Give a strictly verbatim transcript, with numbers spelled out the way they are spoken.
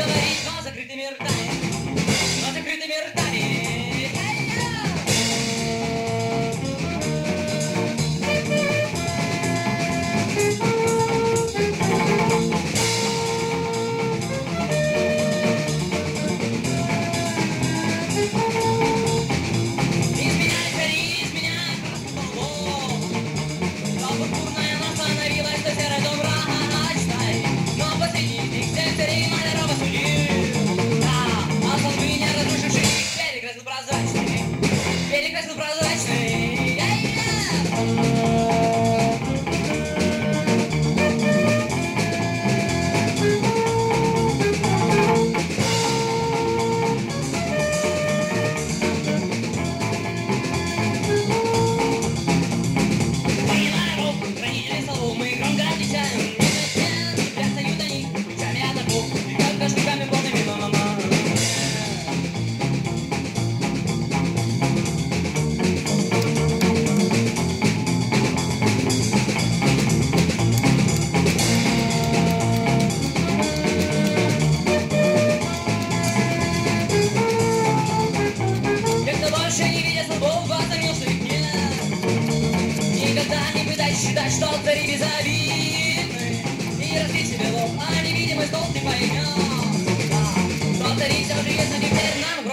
говорить, но закрытыми ртами, но закрытыми ртами. Прекрасно прозрачный. Хранители столов мы громко отвечаем. Я стою до них, ключами от оков, и как кошельками полными мама. Считать, что цари безобидны, и разбить себе лоб, а невидимый стол ты поймешь. Да, что цари все же есть, но теперь нам